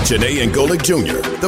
Janae and Golick Jr., the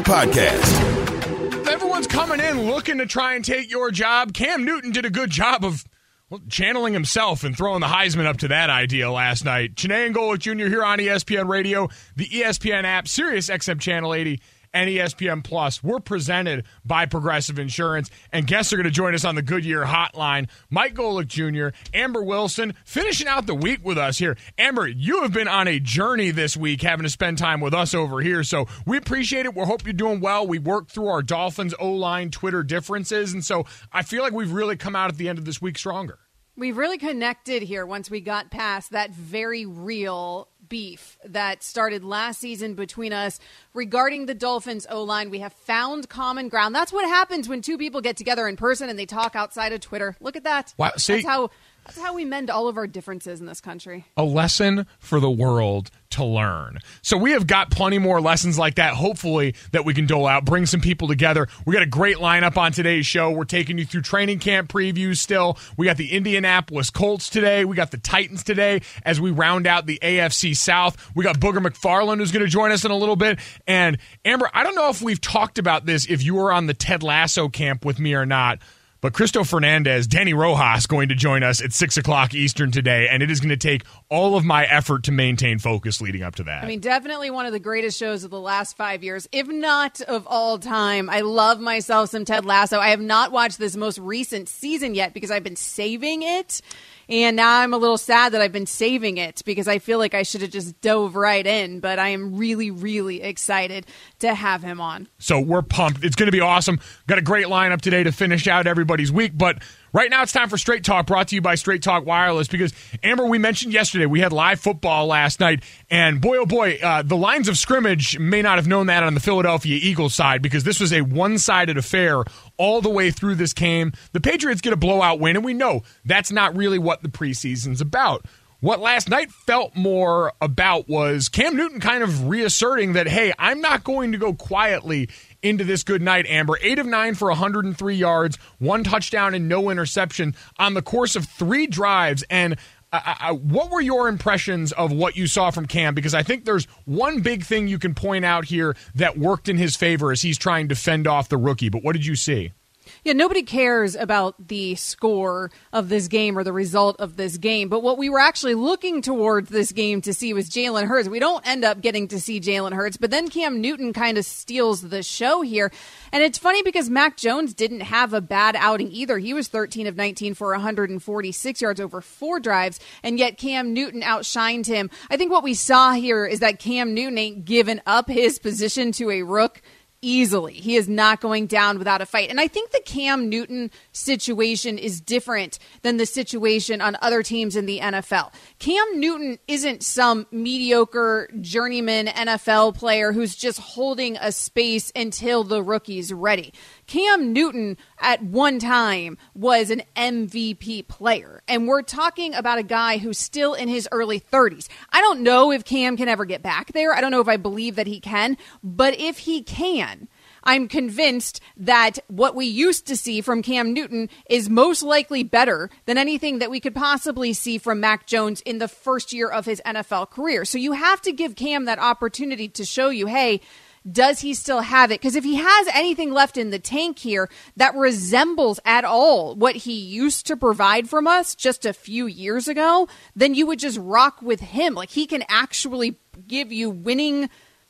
podcast. Everyone's coming in looking to try and take your job. Cam Newton did a good job of channeling himself and throwing the Heisman up to that idea last night. Janae and Golick Jr. here on ESPN Radio, the ESPN app, Sirius XM Channel 80, and ESPN Plus. We're presented by Progressive Insurance, and guests are going to join us on the Goodyear Hotline. Mike Golick Jr., Amber Wilson, finishing out the week with us here. Amber, you have been on a journey this week, having to spend time with us over here, so we appreciate it. We hope you're doing well. We worked through our Dolphins O-line Twitter differences, and so I feel like we've really come out at the end of this week stronger. We've really connected here once we got past that very real beef that started last season between us regarding the Dolphins O-line. We have found common ground. That's what happens when two people get together in person and they talk outside of Twitter. Look at that. Wow, see, that's how we mend all of our differences in this country. A lesson for the world to learn. So we have got plenty more lessons like that, hopefully, that we can dole out, bring some people together. We got a great lineup on today's show. We're taking you through training camp previews still. We got the Indianapolis Colts today. We got the Titans today as we round out the AFC South. We got Booger McFarland who's going to join us in a little bit. And Amber, I don't know if we've talked about this, if you were on the Ted Lasso camp with me or not, but Cristo Fernandez, Danny Rojas, going to join us at 6 o'clock Eastern today, and it is going to take all of my effort to maintain focus leading up to that. I mean, definitely one of the greatest shows of the last 5 years, if not of all time. I love myself some Ted Lasso. I have not watched this most recent season yet because I've been saving it. And now I'm a little sad that I've been saving it because I feel like I should have just dove right in. But I am really, really excited to have him on. So we're pumped. It's going to be awesome. Got a great lineup today to finish out everybody's week. But right now it's time for Straight Talk, brought to you by Straight Talk Wireless. Because, Amber, we mentioned yesterday we had live football last night. And boy, oh boy, the lines of scrimmage may not have known that on the Philadelphia Eagles side because this was a one-sided affair all the way through this game. The Patriots get a blowout win, and we know that's not really what the preseason's about. What last night felt more about was Cam Newton kind of reasserting that, hey, I'm not going to go quietly into this good night, Amber. 8 of 9 for 103 yards, 1 touchdown and no interception on the course of 3 drives. And what were your impressions of what you saw from Cam? Because I think there's one big thing you can point out here that worked in his favor as he's trying to fend off the rookie. But what did you see? Yeah, nobody cares about the score of this game or the result of this game. But what we were actually looking towards this game to see was Jalen Hurts. We don't end up getting to see Jalen Hurts, but then Cam Newton kind of steals the show here. And it's funny because Mac Jones didn't have a bad outing either. He was 13 of 19 for 146 yards over 4 drives, and yet Cam Newton outshined him. I think what we saw here is that Cam Newton ain't given up his position to a rook easily. He is not going down without a fight. And I think the Cam Newton situation is different than the situation on other teams in the NFL. Cam Newton isn't some mediocre journeyman NFL player who's just holding a space until the rookie's ready. Cam Newton at one time was an MVP player, and we're talking about a guy who's still in his early 30s. I don't know if Cam can ever get back there. I don't know if I believe that he can, but if he can, I'm convinced that what we used to see from Cam Newton is most likely better than anything that we could possibly see from Mac Jones in the first year of his NFL career. So you have to give Cam that opportunity to show you, hey, does he still have it? Because if he has anything left in the tank here that resembles at all what he used to provide from us just a few years ago, then you would just rock with him. Like, he can actually give you winning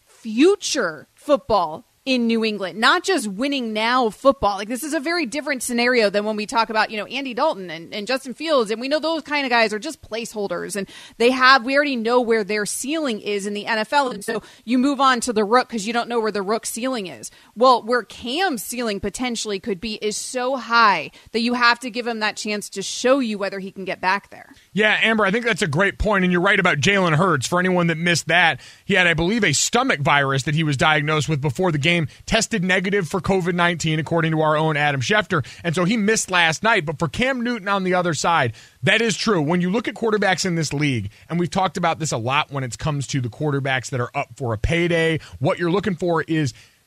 future football in New England, not just winning now football. Like, this is a very different scenario than when we talk about, Andy Dalton and Justin Fields. And we know those kind of guys are just placeholders, and we already know where their ceiling is in the NFL. And so you move on to the rook because you don't know where the rook ceiling is. Well, where Cam's ceiling potentially could be is so high that you have to give him that chance to show you whether he can get back there. Yeah, Amber, I think that's a great point, and you're right about Jalen Hurts. For anyone that missed that, he had, I believe, a stomach virus that he was diagnosed with before the game, tested negative for COVID-19, according to our own Adam Schefter, and so he missed last night. But for Cam Newton on the other side, that is true. When you look at quarterbacks in this league, and we've talked about this a lot when it comes to the quarterbacks that are up for a payday, what you're looking for is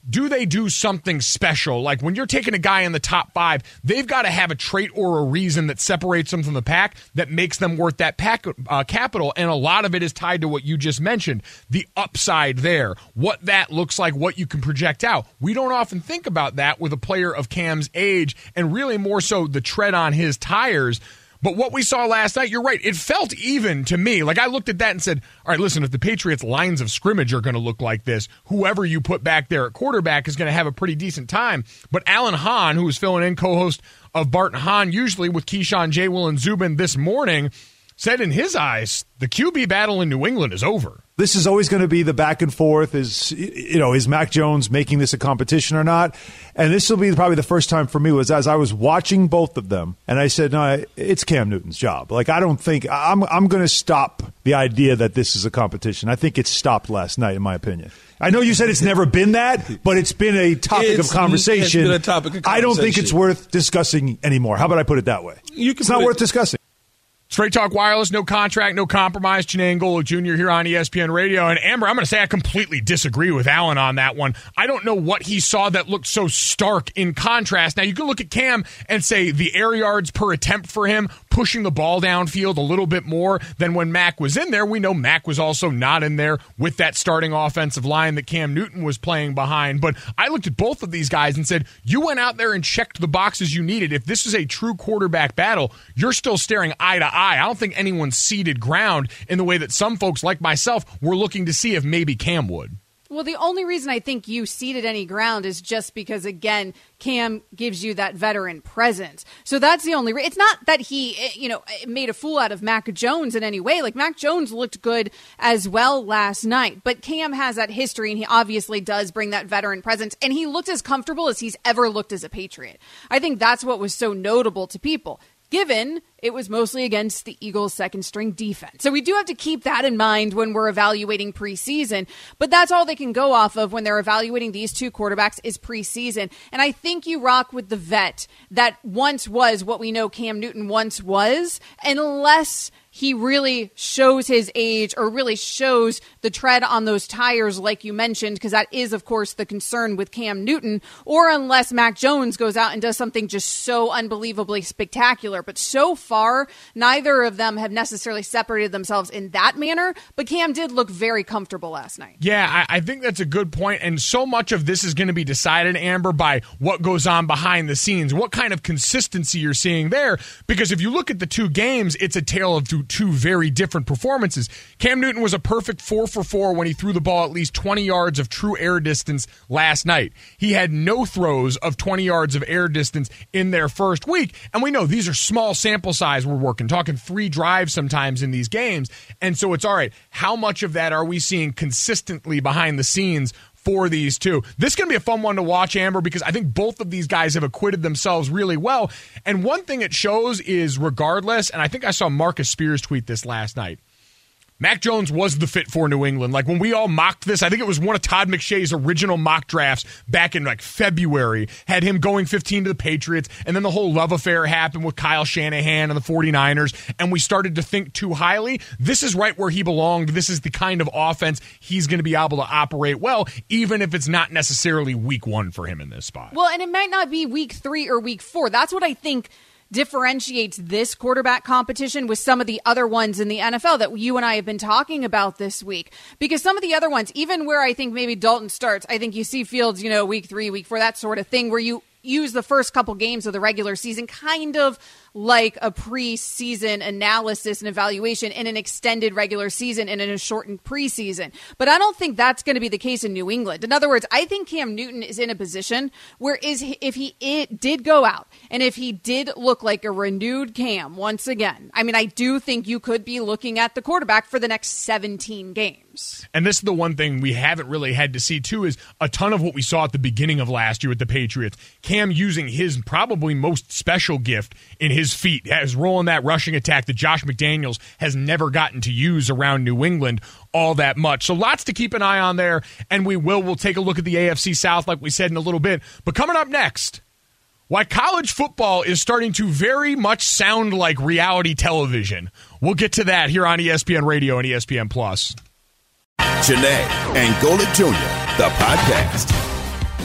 do they do something special? Like when you're taking a guy in the top 5, they've got to have a trait or a reason that separates them from the pack that makes them worth that capital. And a lot of it is tied to what you just mentioned, the upside there, what that looks like, what you can project out. We don't often think about that with a player of Cam's age, and really more so the tread on his tires. But what we saw last night, you're right, it felt even to me. Like I looked at that and said, all right, listen, if the Patriots' lines of scrimmage are going to look like this, whoever you put back there at quarterback is going to have a pretty decent time. But Alan Hahn, who was filling in, co-host of Bart and Hahn, usually with Keyshawn, J. Will, and Zubin this morning, said in his eyes, the QB battle in New England is over. This is always going to be the back and forth. Is Mac Jones making this a competition or not? And this will be probably the first time for me was as I was watching both of them, and I said, no, it's Cam Newton's job. Like I don't think I'm going to stop the idea that this is a competition. I think it stopped last night, in my opinion. I know you said it's never been that, but it's been a topic of conversation. It's been a topic of conversation. I don't think it's worth discussing anymore. How about I put it that way? It's not worth discussing. Straight Talk Wireless, no contract, no compromise. Chiney Angulo Jr. here on ESPN Radio. And Amber, I'm going to say I completely disagree with Alan on that one. I don't know what he saw that looked so stark in contrast. Now, you can look at Cam and say the air yards per attempt for him, pushing the ball downfield a little bit more than when Mac was in there. We know Mac was also not in there with that starting offensive line that Cam Newton was playing behind. But I looked at both of these guys and said, you went out there and checked the boxes you needed. If this is a true quarterback battle, you're still staring eye to eye. I don't think anyone's ceded ground in the way that some folks like myself were looking to see if maybe Cam would. Well, the only reason I think you ceded any ground is just because, again, Cam gives you that veteran presence. So that's the only reason. It's not that he, made a fool out of Mac Jones in any way. Like, Mac Jones looked good as well last night. But Cam has that history, and he obviously does bring that veteran presence. And he looked as comfortable as he's ever looked as a Patriot. I think that's what was so notable to people, given it was mostly against the Eagles' second-string defense. So we do have to keep that in mind when we're evaluating preseason, but that's all they can go off of when they're evaluating these two quarterbacks is preseason. And I think you rock with the vet that once was what we know Cam Newton once was, unless he really shows his age or really shows the tread on those tires like you mentioned, because that is, of course, the concern with Cam Newton, or unless Mac Jones goes out and does something just so unbelievably spectacular. But so far, neither of them have necessarily separated themselves in that manner, but Cam did look very comfortable last night. Yeah, I think that's a good point, and so much of this is going to be decided, Amber, by what goes on behind the scenes, what kind of consistency you're seeing there, because if you look at the two games, it's a tale of two very different performances. Cam Newton was a perfect 4 for 4 when he threw the ball at least 20 yards of true air distance last night. He had no throws of 20 yards of air distance in their first week, and we know these are small sample size we're talking 3 drives sometimes in these games, and so it's all right, how much of that are we seeing consistently behind the scenes for these two? This is going to be a fun one to watch, Amber, because I think both of these guys have acquitted themselves really well. And one thing it shows is regardless, and I think I saw Marcus Spears tweet this last night, Mac Jones was the fit for New England. Like when we all mocked this, I think it was one of Todd McShay's original mock drafts back in like February, had him going 15 to the Patriots, and then the whole love affair happened with Kyle Shanahan and the 49ers, and we started to think too highly. This is right where he belonged. This is the kind of offense he's going to be able to operate well, even if it's not necessarily week 1 for him in this spot. Well, and it might not be week 3 or week 4. That's what I think differentiates this quarterback competition with some of the other ones in the NFL that you and I have been talking about this week. Because some of the other ones, even where I think maybe Dalton starts, I think you see Fields, week 3, week 4, that sort of thing, where you use the first couple games of the regular season kind of like a preseason analysis and evaluation in an extended regular season and in a shortened preseason. But I don't think that's going to be the case in New England. In other words, I think Cam Newton is in a position where if he did go out and if he did look like a renewed Cam once again, I mean, I do think you could be looking at the quarterback for the next 17 games. And this is the one thing we haven't really had to see, too, is a ton of what we saw at the beginning of last year with the Patriots. Cam using his probably most special gift in his feet, as rolling that rushing attack that Josh McDaniels has never gotten to use around New England all that much. So lots to keep an eye on there, and we'll take a look at the AFC South like we said in a little bit. But coming up next, why college football is starting to very much sound like reality television. We'll get to that here on ESPN Radio and ESPN+. Chiney Angulo Jr., the podcast.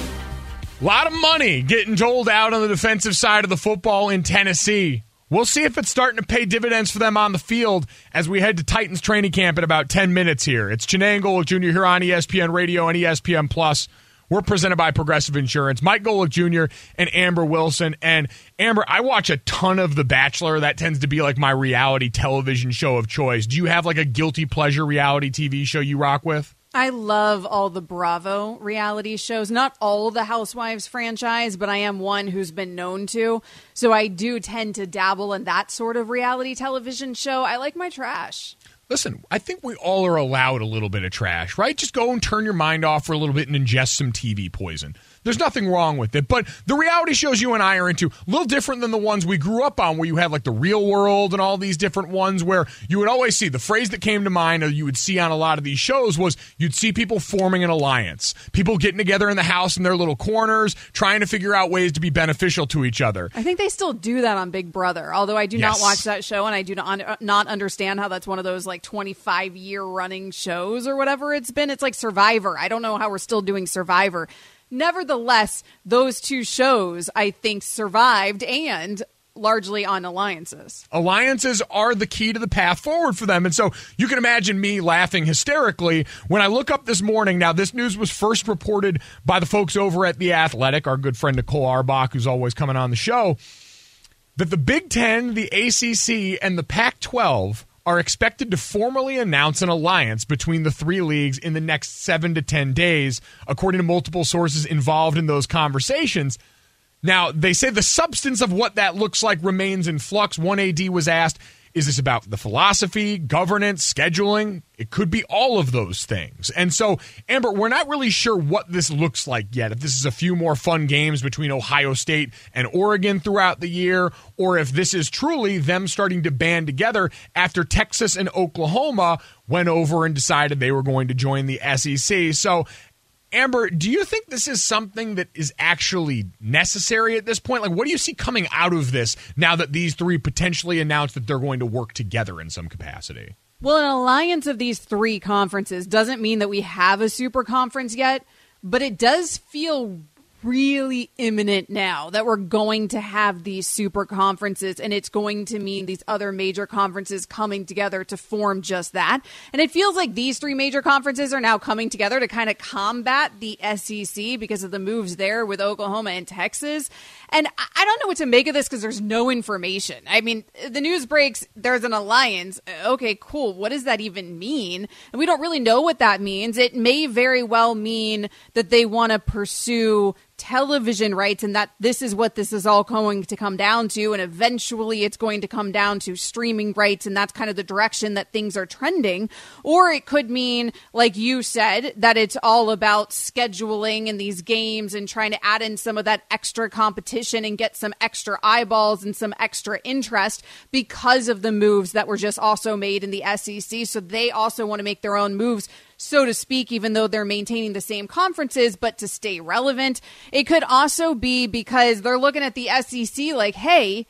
A lot of money getting doled out on the defensive side of the football in Tennessee. We'll see if it's starting to pay dividends for them on the field as we head to Titans training camp in about 10 minutes here. It's Chinang Golic Jr. here on ESPN Radio and ESPN Plus. We're presented by Progressive Insurance. Mike Golic Jr. and Amber Wilson. And Amber, I watch a ton of The Bachelor. That tends to be like my reality television show of choice. Do you have like a guilty pleasure reality TV show you rock with? I love all the Bravo reality shows. Not all the Housewives franchise, but I am one who's been known to. So I do tend to dabble in that sort of reality television show. I like my trash. Listen, I think we all are allowed a little bit of trash, right? Just go and turn your mind off for a little bit and ingest some TV poison. There's nothing wrong with it. But the reality shows you and I are into, a little different than the ones we grew up on, where you have like The Real World and all these different ones where you would always see, the phrase that came to mind or you would see on a lot of these shows was you'd see people forming an alliance. People getting together in the house in their little corners, trying to figure out ways to be beneficial to each other. I think they still do that on Big Brother, although I do not watch that show, and I do not understand how that's one of those like 25-year running shows or whatever it's been. It's like Survivor. I don't know how we're still doing Survivor. Nevertheless, those two shows, I think, survived and largely on alliances. Alliances are the key to the path forward for them. And so you can imagine me laughing hysterically when I look up this morning. Now, this news was first reported by the folks over at The Athletic, our good friend Nicole Arbach, who's always coming on the show, that the Big Ten, the ACC, and the Pac-12 are expected to formally announce an alliance between the three leagues in the next 7 to 10 days, according to multiple sources involved in those conversations. Now, they say the substance of what that looks like remains in flux. One AD was asked, is this about the philosophy, governance, scheduling? It could be all of those things. And so, Amber, we're not really sure what this looks like yet. If this is a few more fun games between Ohio State and Oregon throughout the year, or if this is truly them starting to band together after Texas and Oklahoma went over and decided they were going to join the SEC. So, Amber, do you think this is something that is actually necessary at this point? Like, what do you see coming out of this now that these three potentially announced that they're going to work together in some capacity? Well, an alliance of these three conferences doesn't mean that we have a super conference yet, but it does feel really imminent now that we're going to have these super conferences, and it's going to mean these other major conferences coming together to form just that. And it feels like these three major conferences are now coming together to kind of combat the SEC because of the moves there with Oklahoma and Texas. And I don't know what to make of this because there's no information. I mean, the news breaks, there's an alliance. Okay, cool. What does that even mean? And we don't really know what that means. It may very well mean that they want to pursue television rights and that this is what this is all going to come down to. And eventually it's going to come down to streaming rights. And that's kind of the direction that things are trending. Or it could mean, like you said, that it's all about scheduling in these games and trying to add in some of that extra competition and get some extra eyeballs and some extra interest because of the moves that were just also made in the SEC. So they also want to make their own moves, so to speak, even though they're maintaining the same conferences, but to stay relevant. It could also be because they're looking at the SEC like, hey,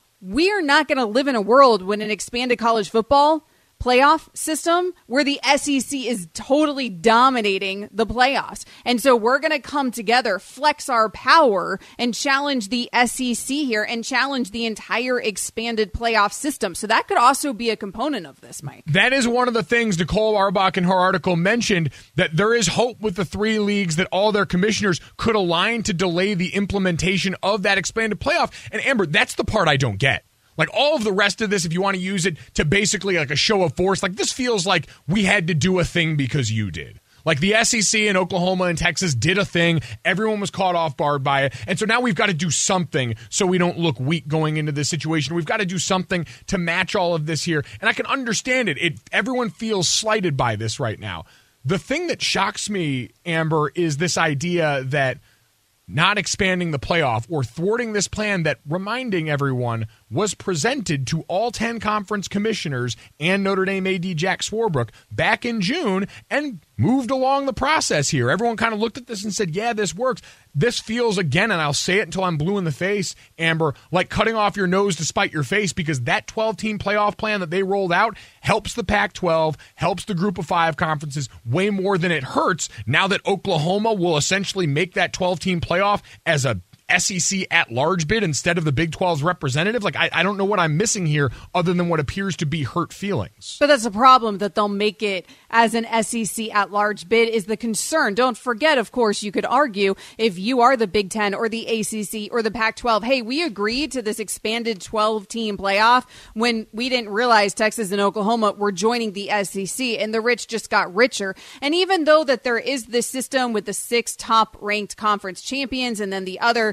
we are not going to live in a world when an expanded college football playoff system where the SEC is totally dominating the playoffs. And so we're going to come together, flex our power, and challenge the SEC here and challenge the entire expanded playoff system. So that could also be a component of this, Mike. That is one of the things Nicole Arbach in her article mentioned, that there is hope with the three leagues that all their commissioners could align to delay the implementation of that expanded playoff. And Amber, that's the part I don't get. Like, all of the rest of this, if you want to use it to basically like a show of force, like this feels like we had to do a thing because you did. Like the SEC and Oklahoma and Texas did a thing. Everyone was caught off guard by it. And so now we've got to do something so we don't look weak going into this situation. We've got to do something to match all of this here. And I can understand it. Everyone feels slighted by this right now. The thing that shocks me, Amber, is this idea that not expanding the playoff or thwarting this plan that, reminding everyone, was presented to all 10 conference commissioners and Notre Dame AD Jack Swarbrick back in June and moved along the process here. Everyone kind of looked at this and said, yeah, this works. This feels, again, and I'll say it until I'm blue in the face, Amber, like cutting off your nose to spite your face, because that 12-team playoff plan that they rolled out helps the Pac-12, helps the Group of 5 conferences way more than it hurts now that Oklahoma will essentially make that 12-team playoff as a SEC at-large bid instead of the Big 12's representative. Like, I don't know what I'm missing here other than what appears to be hurt feelings. But that's a problem, that they'll make it as an SEC at-large bid is the concern. Don't forget, of course, you could argue if you are the Big 10 or the ACC or the Pac-12, hey, we agreed to this expanded 12-team playoff when we didn't realize Texas and Oklahoma were joining the SEC, and the rich just got richer. And even though that there is this system with the 6 top-ranked conference champions and then the other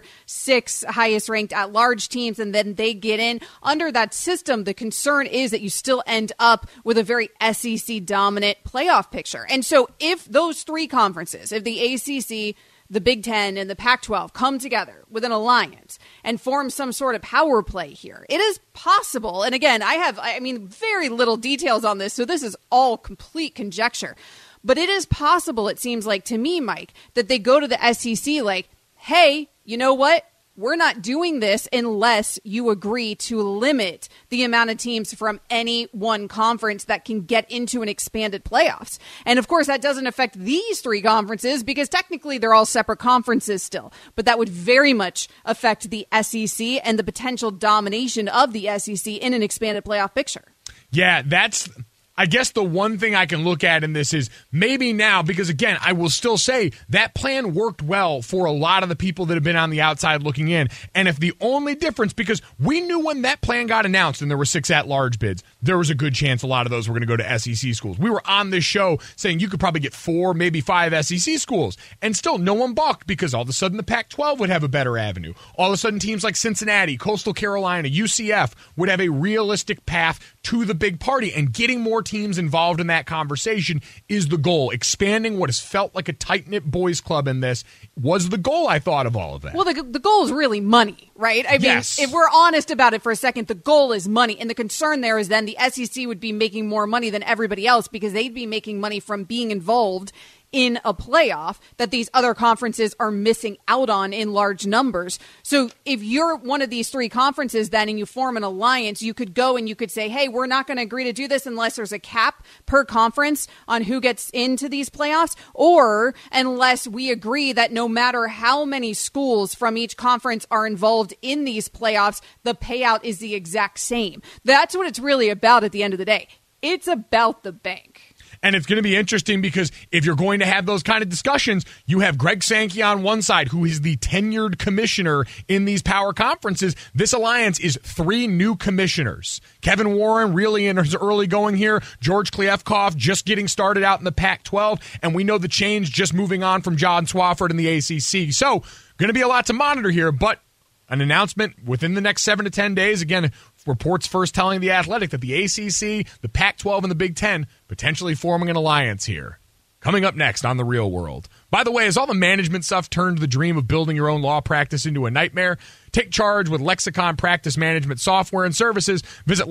6 highest ranked at large teams, and then they get in under that system, the concern is that you still end up with a very SEC dominant playoff picture. And so if those 3 conferences, if the ACC, the Big 10, and the Pac-12 come together with an alliance and form some sort of power play here, it is possible. And again, I mean, very little details on this, so this is all complete conjecture. But it is possible, it seems like to me, Mike, that they go to the SEC like, hey, you know what? We're not doing this unless you agree to limit the amount of teams from any one conference that can get into an expanded playoffs. And of course, that doesn't affect these 3 conferences because technically they're all separate conferences still. But that would very much affect the SEC and the potential domination of the SEC in an expanded playoff picture. Yeah, that's... I guess the one thing I can look at in this is maybe now, because again, I will still say that plan worked well for a lot of the people that have been on the outside looking in. And if the only difference, because we knew when that plan got announced and there were 6 at-large bids, there was a good chance a lot of those were going to go to SEC schools. We were on this show saying you could probably get 4, maybe 5 SEC schools, and still no one balked because all of a sudden the Pac-12 would have a better avenue. All of a sudden teams like Cincinnati, Coastal Carolina, UCF would have a realistic path to the big party, and getting more teams involved in that conversation is the goal. Expanding what has felt like a tight-knit boys club in this was the goal, I thought, of all of that. Well, the goal is really money, right? I mean, yes. If we're honest about it for a second, the goal is money. And the concern there is then the SEC would be making more money than everybody else because they'd be making money from being involved in a playoff that these other conferences are missing out on in large numbers. So if you're one of these 3 conferences then and you form an alliance, you could go and you could say, hey, we're not going to agree to do this unless there's a cap per conference on who gets into these playoffs, or unless we agree that no matter how many schools from each conference are involved in these playoffs, the payout is the exact same. That's what it's really about at the end of the day. It's about the bank. And it's going to be interesting because if you're going to have those kind of discussions, you have Greg Sankey on one side, who is the tenured commissioner in these power conferences. This alliance is 3 new commissioners. Kevin Warren really in his early going here. George Kliavkoff just getting started out in the Pac-12. And we know the change just moving on from John Swofford in the ACC. So going to be a lot to monitor here, but an announcement within the next 7 to 10 days. Again, reports first telling The Athletic that the ACC, the Pac-12, and the Big 10 potentially forming an alliance here. Coming up next on The Real World. By the way, has all the management stuff turned the dream of building your own law practice into a nightmare? Take charge with Lexicon Practice Management Software and Services. Visit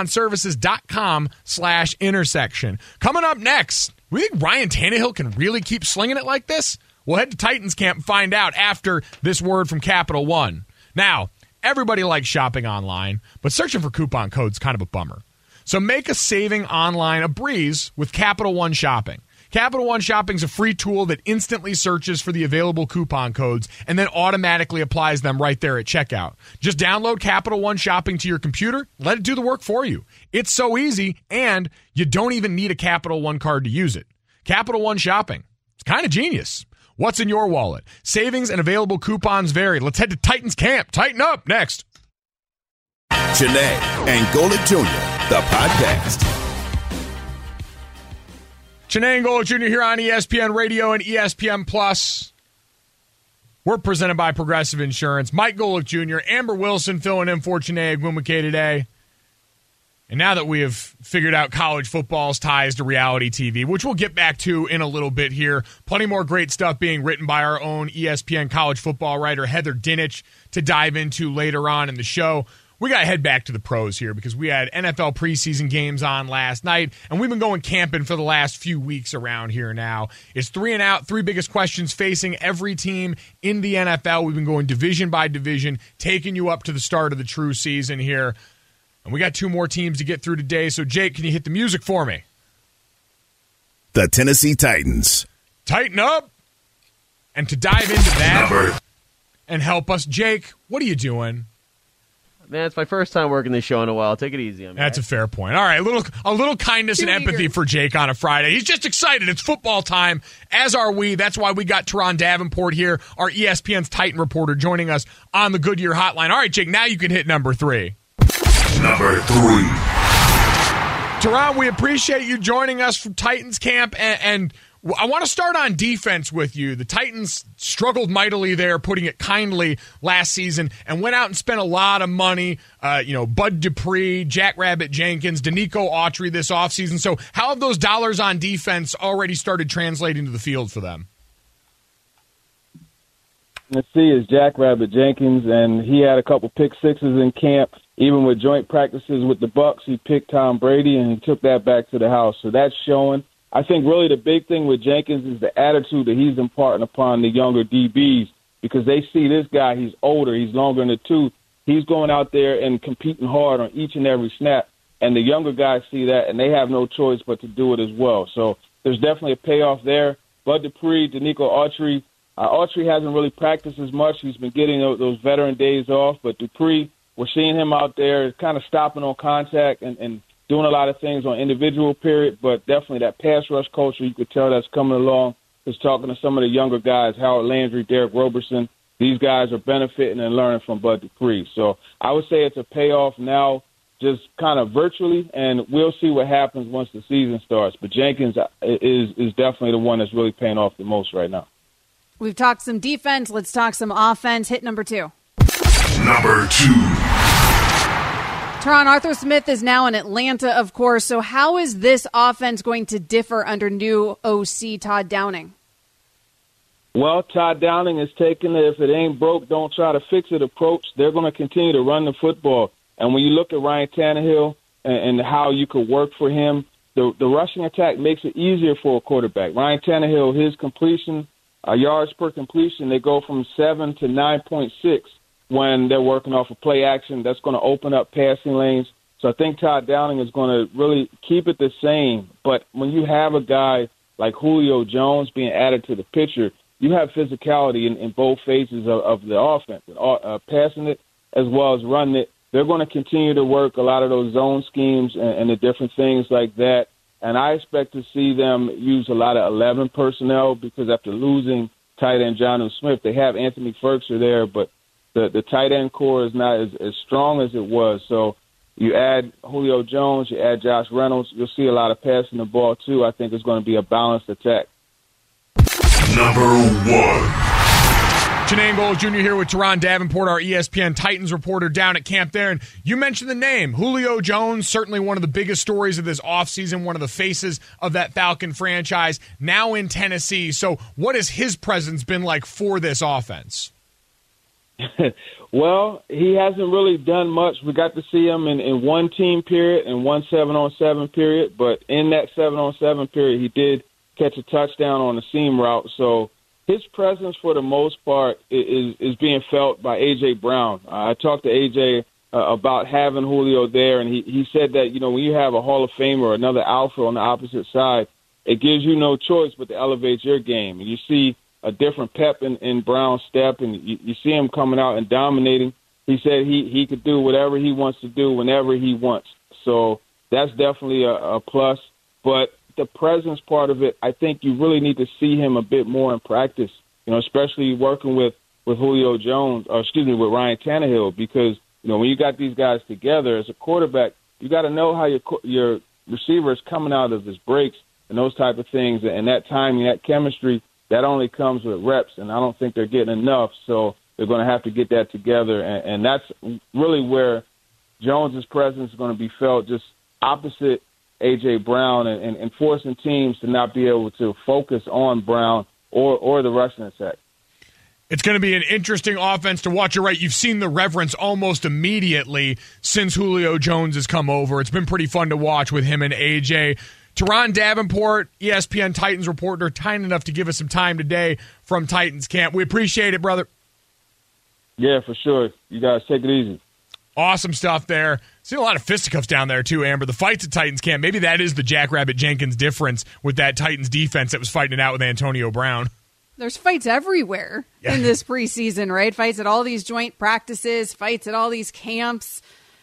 lexiconservices.com/intersection. Coming up next, we think Ryan Tannehill can really keep slinging it like this? We'll head to Titans camp and find out after this word from Capital One. Now, everybody likes shopping online, but searching for coupon codes is kind of a bummer. So make a saving online a breeze with Capital One Shopping. Capital One Shopping is a free tool that instantly searches for the available coupon codes and then automatically applies them right there at checkout. Just download Capital One Shopping to your computer, let it do the work for you. It's so easy, and you don't even need a Capital One card to use it. Capital One Shopping. It's kind of genius. What's in your wallet? Savings and available coupons vary. Let's head to Titans Camp. Tighten up next. Janae and Golic Jr., the podcast. Janae and Golic Jr. here on ESPN Radio and ESPN Plus. We're presented by Progressive Insurance. Mike Golic Jr., Amber Wilson filling in for Janae Agwumike today. And now that we have figured out college football's ties to reality TV, which we'll get back to in a little bit here, plenty more great stuff being written by our own ESPN college football writer, Heather Dinich, to dive into later on in the show. we got to head back to the pros here because we had NFL preseason games on last night, and we've been going camping for the last few weeks around here now. It's 3 and out, 3 biggest questions facing every team in the NFL. We've been going division by division, taking you up to the start of the true season here. And we got 2 more teams to get through today. So, Jake, can you hit the music for me? The Tennessee Titans. Tighten up. And to dive into that and help us, Jake, what are you doing? Man, it's my first time working this show in a while. Take it easy on me. That's a fair point. All right, a little kindness and empathy for Jake on a Friday. He's just excited. It's football time, as are we. That's why we got Teron Davenport here, our ESPN's Titan reporter, joining us on the Goodyear Hotline. All right, Jake, now you can hit number 3. Number 3. Teron, we appreciate you joining us from Titans camp, and I want to start on defense with you. The Titans struggled mightily there, putting it kindly, last season, and went out and spent a lot of money. Bud Dupree, Jack Rabbit Jenkins, Danico Autry this offseason. So how have those dollars on defense already started translating to the field for them? Let's see, is Jack Rabbit Jenkins, and he had a couple pick sixes in camp. Even with joint practices with the Bucs, he picked Tom Brady, and he took that back to the house. So that's showing. I think really the big thing with Jenkins is the attitude that he's imparting upon the younger DBs because they see this guy, he's older, he's longer in the tooth. He's going out there and competing hard on each and every snap, and the younger guys see that, and they have no choice but to do it as well. So there's definitely a payoff there. Bud Dupree, Danico Autry. Autry hasn't really practiced as much. He's been getting those veteran days off, but Dupree, we're seeing him out there kind of stopping on contact and doing a lot of things on individual period, but definitely that pass rush culture, you could tell that's coming along. Just talking to some of the younger guys, Howard Landry, Derek Roberson, these guys are benefiting and learning from Bud Dupree. So I would say it's a payoff now just kind of virtually, and we'll see what happens once the season starts. But Jenkins is definitely the one that's really paying off the most right now. We've talked some defense. Let's talk some offense. Hit number 2. Number 2. Teron, Arthur Smith is now in Atlanta, of course. So how is this offense going to differ under new OC Todd Downing? Well, Todd Downing is taking the if it ain't broke, don't try to fix it approach. They're going to continue to run the football. And when you look at Ryan Tannehill and how you could work for him, the rushing attack makes it easier for a quarterback. Ryan Tannehill, his completion, yards per completion, they go from 7 to 9.6. When they're working off of play action, that's going to open up passing lanes. So I think Todd Downing is going to really keep it the same. But when you have a guy like Julio Jones being added to the picture, you have physicality in both phases of the offense, passing it as well as running it. They're going to continue to work a lot of those zone schemes and the different things like that. And I expect to see them use a lot of 11 personnel because after losing tight end Jonnu Smith, they have Anthony Ferguson there, but the tight end core is not as strong as it was. So you add Julio Jones, you add Josh Reynolds, you'll see a lot of passing the ball, too. I think it's going to be a balanced attack. Number 1. Janae Gold Jr. here with Teron Davenport, our ESPN Titans reporter down at camp there. And you mentioned the name, Julio Jones, certainly one of the biggest stories of this offseason, one of the faces of that Falcon franchise, now in Tennessee. So what has his presence been like for this offense? Well, he hasn't really done much. We got to see him in one team period and one 7-on-7 period, but in that 7-on-7 period, he did catch a touchdown on the seam route. So his presence, for the most part, is being felt by A.J. Brown. I talked to A.J. About having Julio there, and he said that, when you have a Hall of Famer or another alpha on the opposite side, it gives you no choice but to elevate your game. And you see a different pep in Brown's step, and you see him coming out and dominating. He said he could do whatever he wants to do whenever he wants. So that's definitely a plus. But the presence part of it, I think you really need to see him a bit more in practice, especially working with Julio Jones, with Ryan Tannehill, because, when you got these guys together as a quarterback, you got to know how your receiver is coming out of his breaks and those type of things, and that timing, that chemistry, that only comes with reps, and I don't think they're getting enough, so they're going to have to get that together, and that's really where Jones's presence is going to be felt, just opposite A.J. Brown and forcing teams to not be able to focus on Brown or the rushing attack. It's going to be an interesting offense to watch. You're right. You've seen the reverence almost immediately since Julio Jones has come over. It's been pretty fun to watch with him and AJ. Teron Davenport, ESPN Titans reporter, kind enough to give us some time today from Titans camp. We appreciate it, brother. Yeah, for sure. You guys take it easy. Awesome stuff there. Seen a lot of fisticuffs down there, too, Amber. The fights at Titans camp, maybe that is the Jackrabbit Jenkins difference with that Titans defense that was fighting it out with Antonio Brown. There's fights everywhere in this preseason, right? Fights at all these joint practices, fights at all these camps.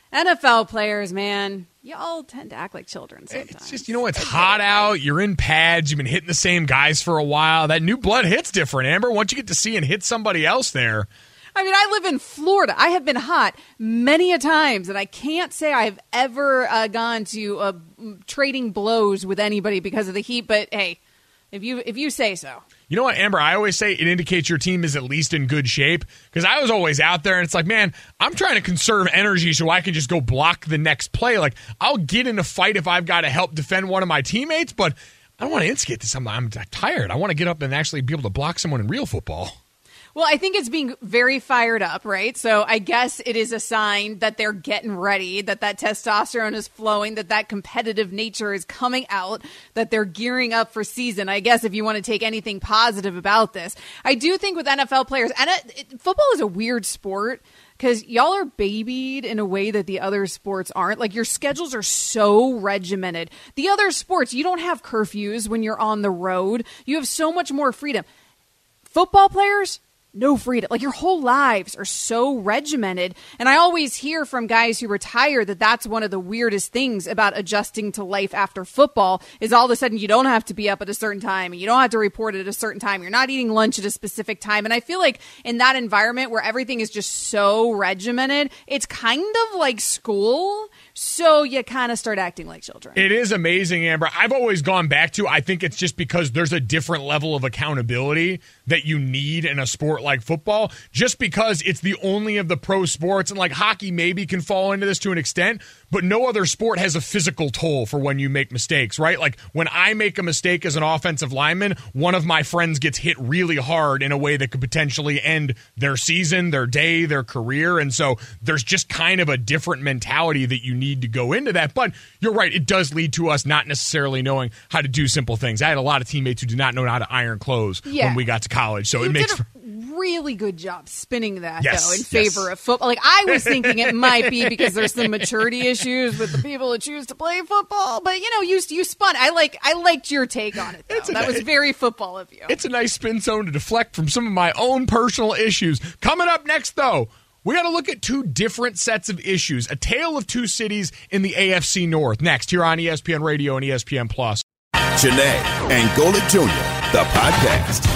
NFL players, man, y'all tend to act like children sometimes. It's just, it's hot out. You're in pads. You've been hitting the same guys for a while. That new blood hits different, Amber. Once you get to see and hit somebody else there. I mean, I live in Florida. I have been hot many a times, and I can't say I've ever gone to trading blows with anybody because of the heat. But hey, if you say so. You know what, Amber? I always say it indicates your team is at least in good shape, because I was always out there, and it's like, man, I'm trying to conserve energy so I can just go block the next play. Like, I'll get in a fight if I've got to help defend one of my teammates, but I don't want to instigate this. I'm tired. I want to get up and actually be able to block someone in real football. Well, I think it's being very fired up, right? So I guess it is a sign that they're getting ready, that testosterone is flowing, that competitive nature is coming out, that they're gearing up for season. I guess if you want to take anything positive about this. I do think with NFL players, and football is a weird sport because y'all are babied in a way that the other sports aren't. Like, your schedules are so regimented. The other sports, you don't have curfews when you're on the road. You have so much more freedom. Football players, no freedom. Like, your whole lives are so regimented. And I always hear from guys who retire that that's one of the weirdest things about adjusting to life after football is all of a sudden you don't have to be up at a certain time and you don't have to report at a certain time. You're not eating lunch at a specific time. And I feel like in that environment where everything is just so regimented, it's kind of like school. So you kind of start acting like children. It is amazing, Amber. I've always gone back to, I think it's just because there's a different level of accountability that you need in a sport like football, just because it's the only of the pro sports. And like hockey maybe can fall into this to an extent, but no other sport has a physical toll for when you make mistakes, right? Like when I make a mistake as an offensive lineman, one of my friends gets hit really hard in a way that could potentially end their season, their day, their career. And so there's just kind of a different mentality that you need to go into that. But you're right, it does lead to us not necessarily knowing how to do simple things. I had a lot of teammates who did not know how to iron clothes when we got to college. So you it makes really good job spinning that, yes, though, in favor of football. Like, I was thinking it might be because there's some maturity issues with the people that choose to play football. But, you spun. I liked your take on it, though. That was very football of you. It's a nice spin zone to deflect from some of my own personal issues. Coming up next, though, we got to look at two different sets of issues. A tale of two cities in the AFC North. Next, here on ESPN Radio and ESPN+. Janae and Golic Jr., the podcast.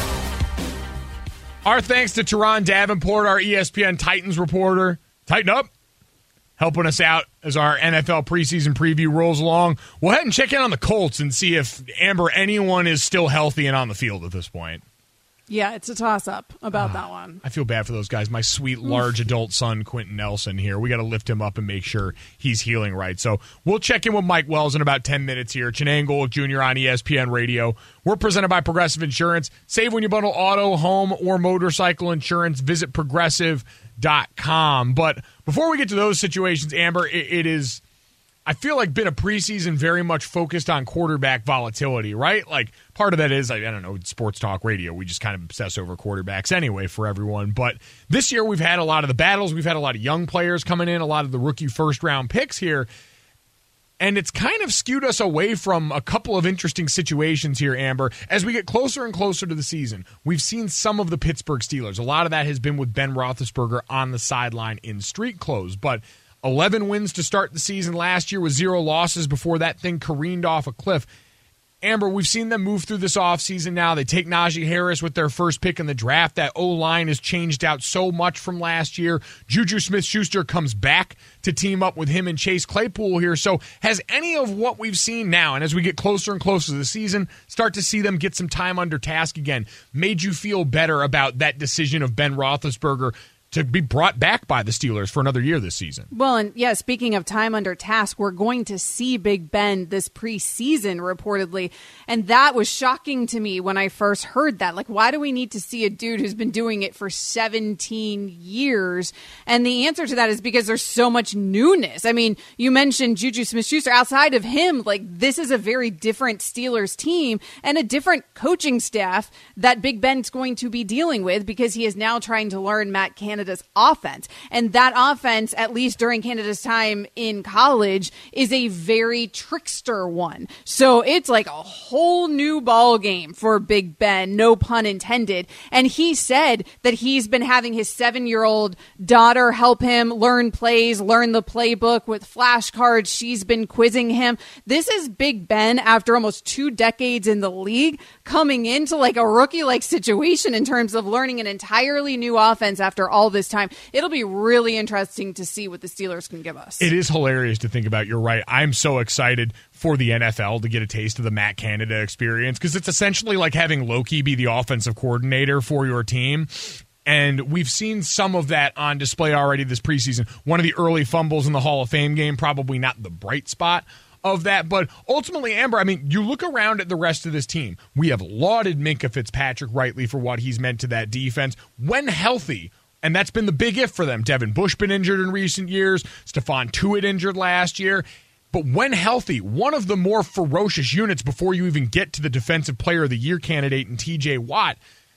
Our thanks to Teron Davenport, our ESPN Titans reporter. Tighten up. Helping us out as our NFL preseason preview rolls along. We'll head and check in on the Colts and see if, Amber, anyone is still healthy and on the field at this point. Yeah, it's a toss-up about that one. I feel bad for those guys. My sweet, large adult son, Quentin Nelson, here. We got to lift him up and make sure he's healing right. So we'll check in with Mike Wells in about 10 minutes here. Janae and Golic Jr. on ESPN Radio. We're presented by Progressive Insurance. Save when you bundle auto, home, or motorcycle insurance. Visit Progressive.com. But before we get to those situations, Amber, it is, I feel like, been a preseason very much focused on quarterback volatility, right? Like, part of that is, I don't know, sports talk radio. We just kind of obsess over quarterbacks anyway for everyone. But this year we've had a lot of the battles. We've had a lot of young players coming in, a lot of the rookie first-round picks here. And it's kind of skewed us away from a couple of interesting situations here, Amber. As we get closer and closer to the season, we've seen some of the Pittsburgh Steelers. A lot of that has been with Ben Roethlisberger on the sideline in street clothes. But 11 wins to start the season last year with 0 losses before that thing careened off a cliff. Amber, we've seen them move through this offseason now. They take Najee Harris with their first pick in the draft. That O-line has changed out so much from last year. Juju Smith-Schuster comes back to team up with him and Chase Claypool here. So has any of what we've seen now, and as we get closer and closer to the season, start to see them get some time under task again, made you feel better about that decision of Ben Roethlisberger to be brought back by the Steelers for another year this season. Well, and yeah, speaking of time under task, we're going to see Big Ben this preseason reportedly. And that was shocking to me when I first heard that. Like, why do we need to see a dude who's been doing it for 17 years? And the answer to that is because there's so much newness. I mean, you mentioned Juju Smith-Schuster. Outside of him, like, this is a very different Steelers team and a different coaching staff that Big Ben's going to be dealing with because he is now trying to learn Matt Canada's offense. And that offense, at least during Canada's time in college, is a very trickster one. So it's like a whole new ball game for Big Ben, no pun intended. And he said that he's been having his 7-year-old daughter help him learn plays, learn the playbook with flashcards. She's been quizzing him. This is Big Ben after almost 2 decades in the league coming into like a rookie-like situation in terms of learning an entirely new offense after all this time. It'll be really interesting to see what the Steelers can give us. It is hilarious to think about. You're right. I'm so excited for the NFL to get a taste of the Matt Canada experience because it's essentially like having Loki be the offensive coordinator for your team. And we've seen some of that on display already this preseason. One of the early fumbles in the Hall of Fame game, probably not the bright spot of that. But ultimately, Amber, I mean, you look around at the rest of this team. We have lauded Minkah Fitzpatrick rightly for what he's meant to that defense. When healthy, and that's been the big if for them. Devin Bush been injured in recent years. Stephon Tuitt injured last year. But when healthy, one of the more ferocious units before you even get to the Defensive Player of the Year candidate in TJ Watt.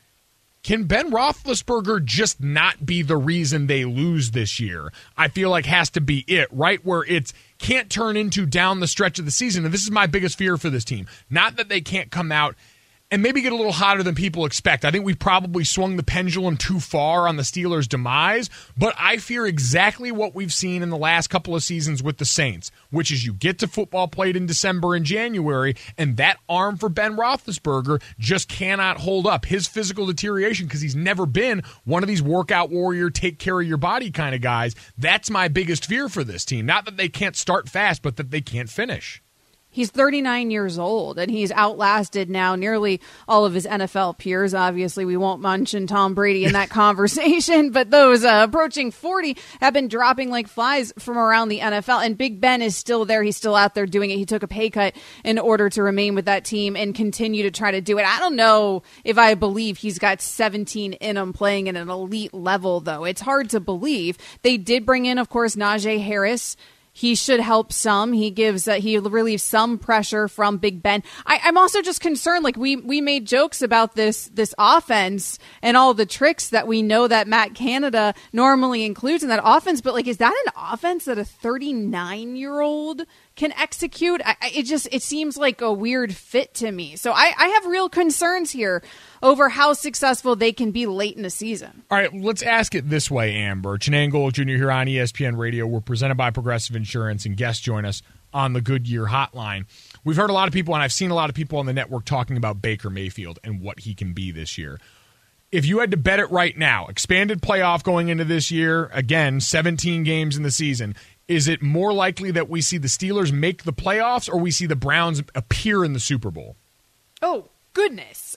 Can Ben Roethlisberger just not be the reason they lose this year? I feel like has to be it, right? Where it's can't turn into down the stretch of the season. And this is my biggest fear for this team. Not that they can't come out and maybe get a little hotter than people expect. I think we've probably swung the pendulum too far on the Steelers' demise, but I fear exactly what we've seen in the last couple of seasons with the Saints, which is you get to football played in December and January, and that arm for Ben Roethlisberger just cannot hold up. His physical deterioration, because he's never been one of these workout warrior, take care of your body kind of guys, that's my biggest fear for this team. Not that they can't start fast, but that they can't finish. He's 39 years old, and he's outlasted now nearly all of his NFL peers. Obviously, we won't mention Tom Brady in that conversation, but those approaching 40 have been dropping like flies from around the NFL, and Big Ben is still there. He's still out there doing it. He took a pay cut in order to remain with that team and continue to try to do it. I don't know if I believe he's got 17 in him playing at an elite level, though. It's hard to believe. They did bring in, of course, Najee Harris. He should help some. He gives he relieves some pressure from Big Ben. I'm also just concerned. Like we made jokes about this offense and all the tricks that we know that Matt Canada normally includes in that offense. But like, is that an offense that a 39-year-old can execute? It seems like a weird fit to me. So I have real concerns here over how successful they can be late in the season. All right, let's ask it this way, Amber. Chinang Gold Jr. here on ESPN Radio. We're presented by Progressive Insurance, and guests join us on the Goodyear Hotline. We've heard a lot of people, and I've seen a lot of people on the network talking about Baker Mayfield and what he can be this year. If you had to bet it right now, expanded playoff going into this year, again, 17 games in the season, is it more likely that we see the Steelers make the playoffs or we see the Browns appear in the Super Bowl? Oh, goodness.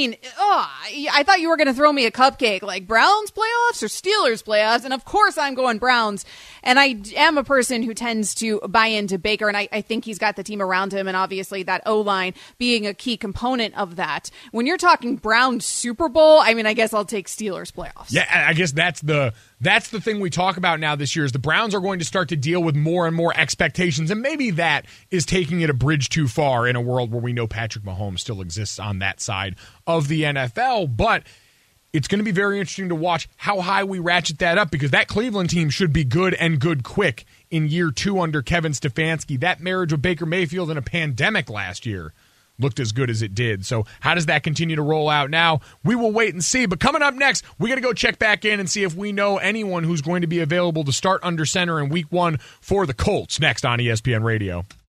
I thought you were going to throw me a cupcake, like Browns playoffs or Steelers playoffs, and of course I'm going Browns. And I am a person who tends to buy into Baker, and I think he's got the team around him, and obviously that O-line being a key component of that. When you're talking Browns Super Bowl, I mean, I guess I'll take Steelers playoffs. Yeah, I guess that's the thing we talk about now this year is the Browns are going to start to deal with more and more expectations, and maybe that is taking it a bridge too far in a world where we know Patrick Mahomes still exists on that side of the NFL, but it's going to be very interesting to watch how high we ratchet that up because that Cleveland team should be good and good quick in year 2 under Kevin Stefanski. That marriage with Baker Mayfield in a pandemic last year looked as good as it did. So how does that continue to roll out now? We will wait and see. But coming up next, we got to go check back in and see if we know anyone who's going to be available to start under center in week 1 for the Colts next on ESPN Radio.